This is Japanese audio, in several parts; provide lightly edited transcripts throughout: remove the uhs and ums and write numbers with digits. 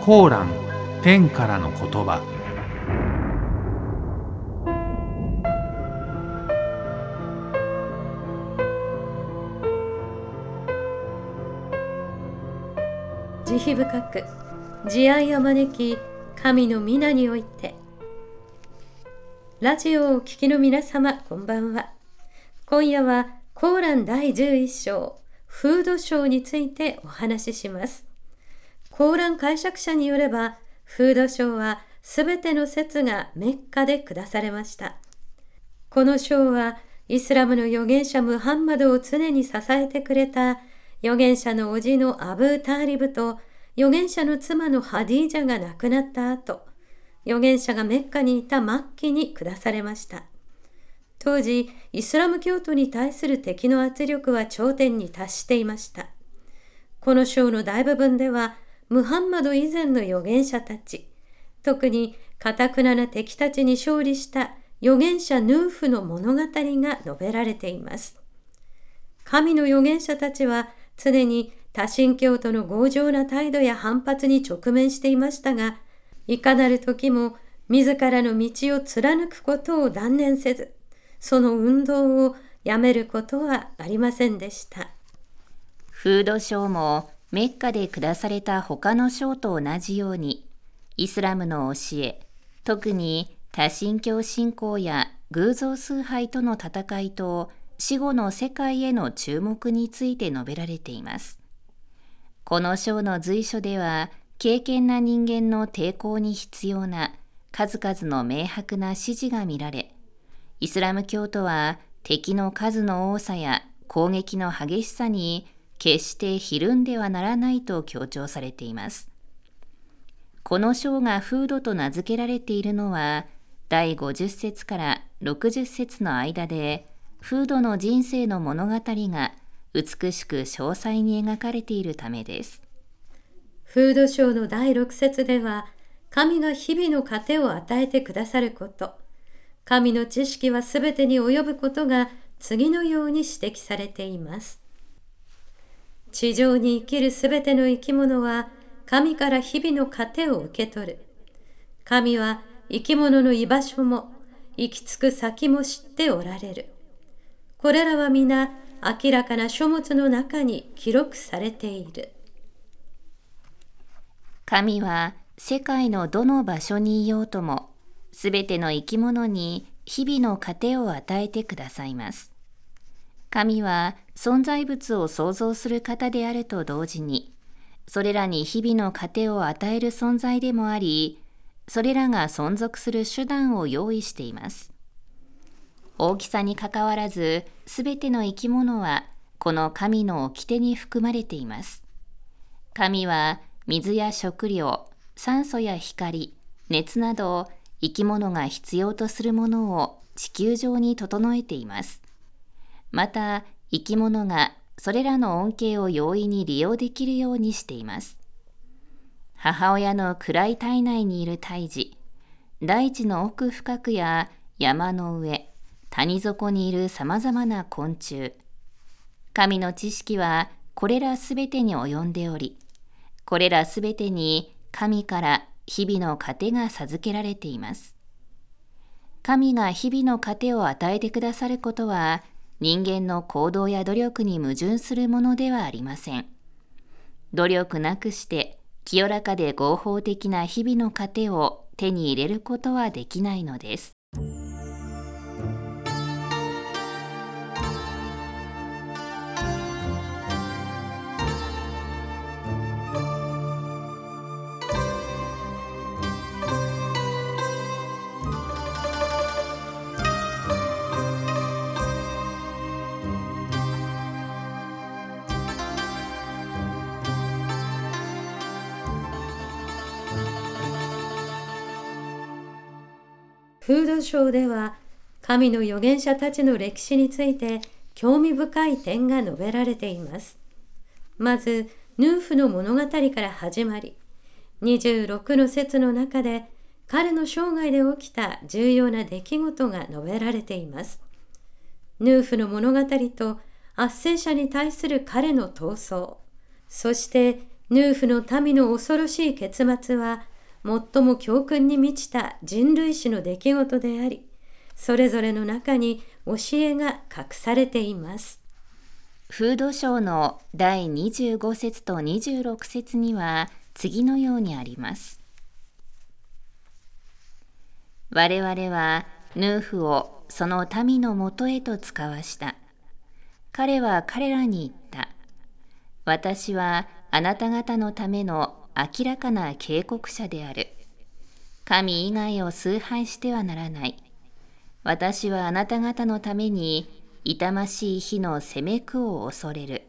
コーラン、天からの言葉。 慈悲深く慈愛を招き、神の皆において。ラジオをお聞きの皆様、こんばんは。今夜はコーラン第11章フード賞についてお話しします。コーラン解釈者によれば、フード賞はすべての説がメッカで下されました。この賞はイスラムの預言者ムハンマドを常に支えてくれた預言者の叔父のアブーターリブと預言者の妻のハディージャが亡くなった後、預言者がメッカにいた末期に下されました。当時、イスラム教徒に対する敵の圧力は頂点に達していました。この章の大部分では、ムハンマド以前の預言者たち、特に堅な敵たちに勝利した預言者ヌーフの物語が述べられています。神の預言者たちは常に多神教徒の強情な態度や反発に直面していましたが、いかなる時も自らの道を貫くことを断念せず、その運動をやめることはありませんでした。 フード賞もメッカで下された他の賞と同じように、イスラムの教え、特に多神教信仰や偶像崇拝との戦いと死後の世界への注目について述べられています。この章の随所では、敬虔な人間の抵抗に必要な数々の明白な指示が見られ、イスラム教徒は敵の数の多さや攻撃の激しさに決してひるんではならないと強調されています。この章がフードと名付けられているのは、第50節から60節の間で、フードの人生の物語が美しく詳細に描かれているためです。 フード章の第6節では、神が日々の糧を与えてくださること、神の知識はすべてに及ぶことが次のように指摘されています。地上に生きるすべての生き物は、神から日々の糧を受け取る。神は生き物の居場所も行き着く先も知っておられる。これらは皆明らかな書物の中に記録されている。 神は世界のどの場所にいようとも、すべての生き物に日々の糧を与えてくださいます。神は存在物を創造する方であると同時に、それらに日々の糧を与える存在でもあり、それらが存続する手段を用意しています。大きさにかかわらず、すべての生き物はこの神の掟に含まれています。神は水や食料、酸素や光、熱など生き物が必要とするものを地球上に整えています。また、生き物がそれらの恩恵を容易に利用できるようにしています。母親の暗い体内にいる胎児、大地の奥深くや山の上、谷底にいるさまざまな昆虫。神の知識はこれらすべてに及んでおり、これらすべてに神から日々の糧が授けられています。神が日々の糧を与えてくださることは、人間の行動や努力に矛盾するものではありません。努力なくして清らかで合法的な日々の糧を手に入れることはできないのです。 フード賞では、神の預言者たちの歴史について興味深い点が述べられています。まず、ヌーフの物語から始まり、26の節の中で彼の生涯で起きた重要な出来事が述べられています。ヌーフの物語と圧政者に対する彼の闘争、そしてヌーフの民の恐ろしい結末は、最も教訓に満ちた人類史の出来事であり、それぞれの中に教えが隠されています。 風土章の第25節と26節には次のようにあります。我々はヌーフをその民のもとへと使わした。彼は彼らに言った。私はあなた方のための明らかな警告者である。神以外を崇拝してはならない。私はあなた方のために痛ましい火の責め苦を恐れる。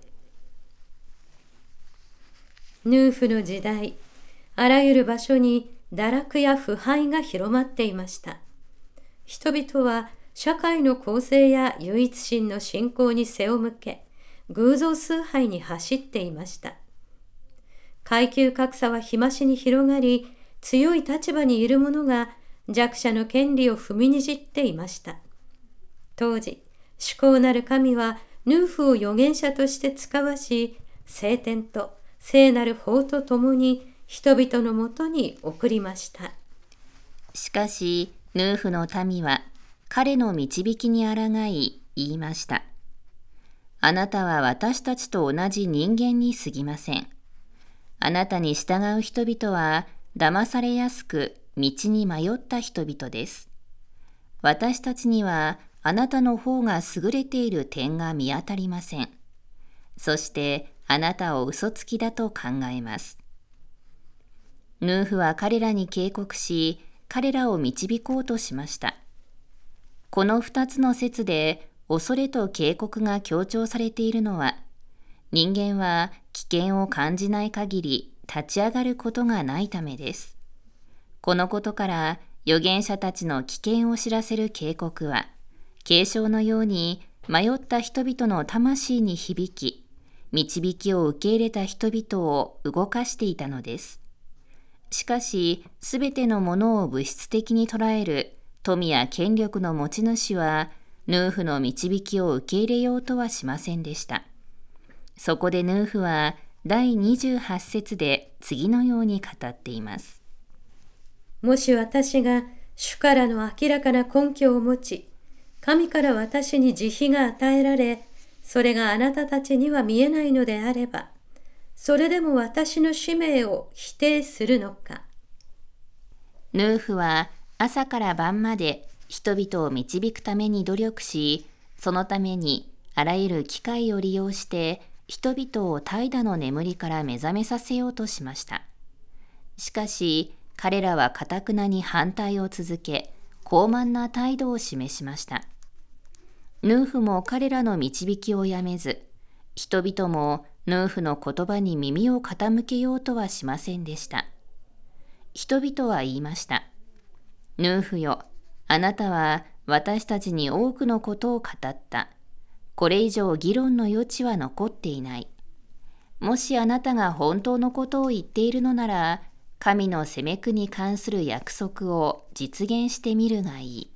ヌーフの時代、あらゆる場所に堕落や腐敗が広まっていました。人々は社会の公正や唯一神の信仰に背を向け、偶像崇拝に走っていました。階級格差は日増しに広がり、強い立場にいる者が弱者の権利を踏みにじっていました。当時、至高なる神はヌーフを預言者として使わし、聖典と聖なる法とともに人々のもとに送りました。 しかし、ヌーフの民は彼の導きに抗い言いました。あなたは私たちと同じ人間に過ぎません。あなたに従う人々は騙されやすく道に迷った人々です。私たちにはあなたの方が優れている点が見当たりません。そしてあなたを嘘つきだと考えます。ヌーフは彼らに警告し、彼らを導こうとしました。この2つの説で恐れと警告が強調されているのは、人間は危険を感じない限り立ち上がることがないためです。このことから預言者たちの危険を知らせる警告は、警鐘のように迷った人々の魂に響き、導きを受け入れた人々を動かしていたのです。しかし、すべてのものを物質的に捉える富や権力の持ち主は、ヌーフの導きを受け入れようとはしませんでした。そこでヌーフは第28節で次のように語っています。 もし私が主からの明らかな根拠を持ち、神から私に慈悲が与えられ、それがあなたたちには見えないのであれば、それでも私の使命を否定するのか。 ヌーフは朝から晩まで人々を導くために努力し、そのためにあらゆる機会を利用して人々を怠惰の眠りから目覚めさせようとしました。しかし彼らは頑なに反対を続け、傲慢な態度を示しました。ヌーフも彼らの導きをやめず、人々もヌーフの言葉に耳を傾けようとはしませんでした。人々は言いました。ヌーフよ、あなたは私たちに多くのことを語った。これ以上議論の余地は残っていない。もしあなたが本当のことを言っているのなら、神の責め苦に関する約束を実現してみるがいい。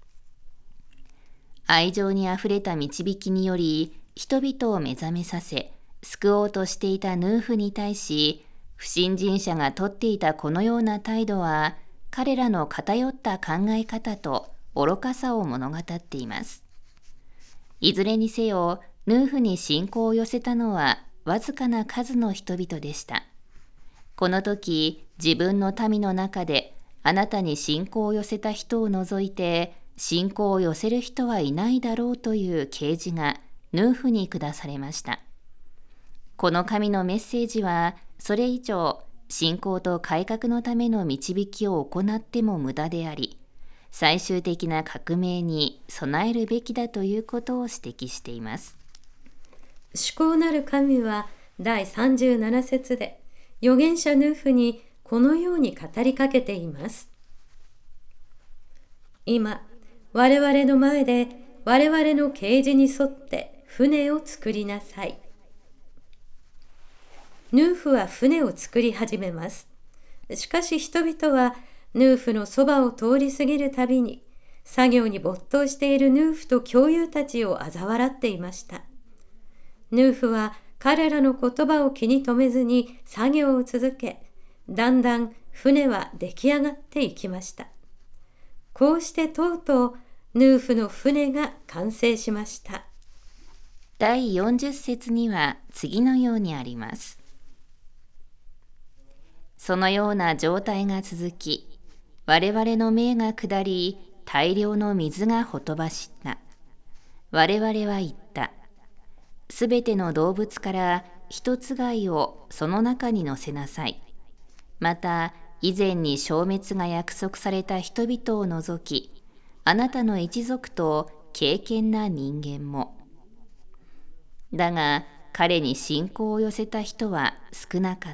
愛情にあふれた導きにより、人々を目覚めさせ、救おうとしていたヌーフに対し、不信心者がとっていたこのような態度は、彼らの偏った考え方と愚かさを物語っています。いずれにせよ、ヌーフに信仰を寄せたのはわずかな数の人々でした。この時、自分の民の中であなたに信仰を寄せた人を除いて、信仰を寄せる人はいないだろうという啓示がヌーフに下されました。この神のメッセージは、それ以上、信仰と改革のための導きを行っても無駄であり、最終的な革命に備えるべきだということを指摘しています。 至高なる神は第37節で預言者ヌーフにこのように語りかけています。今、我々の前で我々の啓示に沿って船を作りなさい。ヌーフは船を作り始めます。しかし人々はヌーフのそばを通り過ぎるたびに、作業に没頭しているヌーフと教友たちを嘲笑っていました。ヌーフは彼らの言葉を気に留めずに作業を続け、だんだん船は出来上がっていきました。こうしてとうとうヌーフの船が完成しました。 第40節には次のようにあります。そのような状態が続き、我々の命が下り、大量の水がほとばしった。我々は言った。すべての動物から一つ貝をその中に乗せなさい。また、以前に消滅が約束された人々を除き、あなたの一族と敬虔な人間も。だが、彼に信仰を寄せた人は少なかった。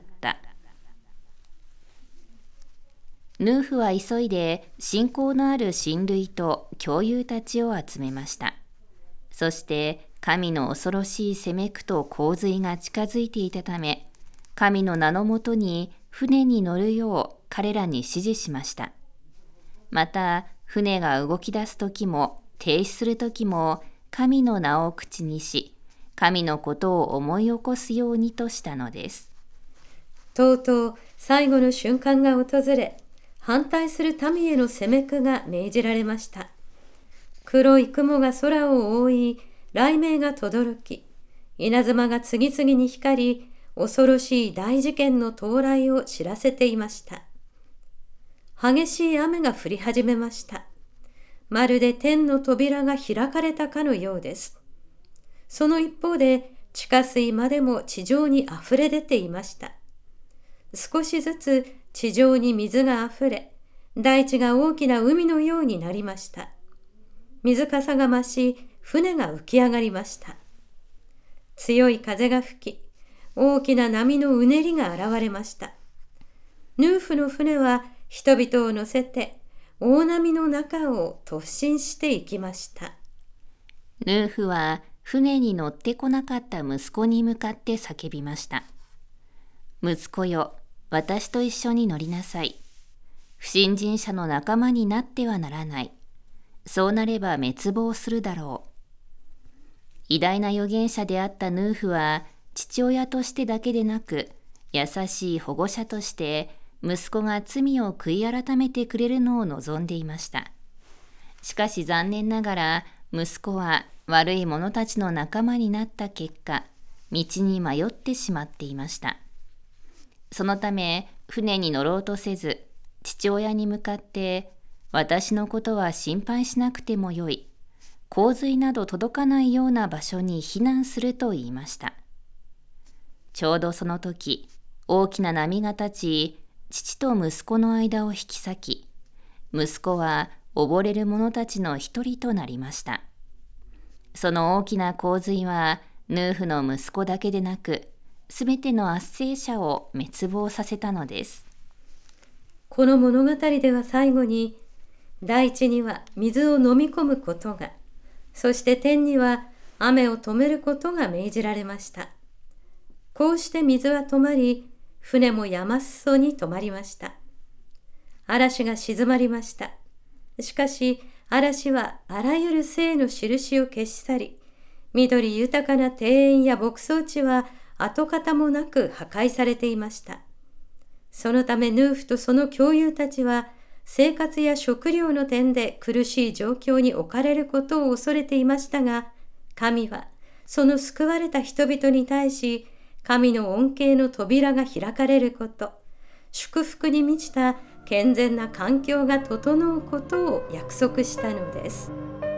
ヌーフは急いで信仰のある親類と教友たちを集めました。そして神の恐ろしい責め苦と洪水が近づいていたため、神の名のもとに船に乗るよう彼らに指示しました。また、船が動き出すときも停止するときも神の名を口にし、神のことを思い起こすようにとしたのです。 とうとう最後の瞬間が訪れ、反対する民への責め苦が命じられました。黒い雲が空を覆い、雷鳴が轟き、稲妻が次々に光り、恐ろしい大事件の到来を知らせていました。激しい雨が降り始めました。まるで天の扉が開かれたかのようです。その一方で、地下水までも地上にあふれ出ていました。少しずつ地上に水があふれ、大地が大きな海のようになりました。水かさが増し、船が浮き上がりました。強い風が吹き、大きな波のうねりが現れました。ヌーフの船は人々を乗せて大波の中を突進していきました。 ヌーフは船に乗ってこなかった息子に向かって叫びました。息子よ、私と一緒に乗りなさい。不信心者の仲間になってはならない。そうなれば滅亡するだろう。偉大な預言者であったヌーフは、父親としてだけでなく、優しい保護者として息子が罪を悔い改めてくれるのを望んでいました。しかし残念ながら、息子は悪い者たちの仲間になった結果、道に迷ってしまっていました。そのため、船に乗ろうとせず、父親に向かって、私のことは心配しなくてもよい。洪水など届かないような場所に避難すると言いました。ちょうどその時、大きな波が立ち、父と息子の間を引き裂き、息子は溺れる者たちの一人となりました。その大きな洪水は、ヌーフの息子だけでなく、すべての圧政者を滅亡させたのです。 この物語では最後に、大地には水を飲み込むことが、そして天には雨を止めることが命じられました。こうして水は止まり、船も山裾に止まりました。嵐が静まりました。しかし、嵐はあらゆる生の印を消し去り、緑豊かな庭園や牧草地は跡形もなく破壊されていました。そのためヌーフとその教友たちは、生活や食料の点で苦しい状況に置かれることを恐れていましたが、神はその救われた人々に対し、神の恩恵の扉が開かれること、祝福に満ちた健全な環境が整うことを約束したのです。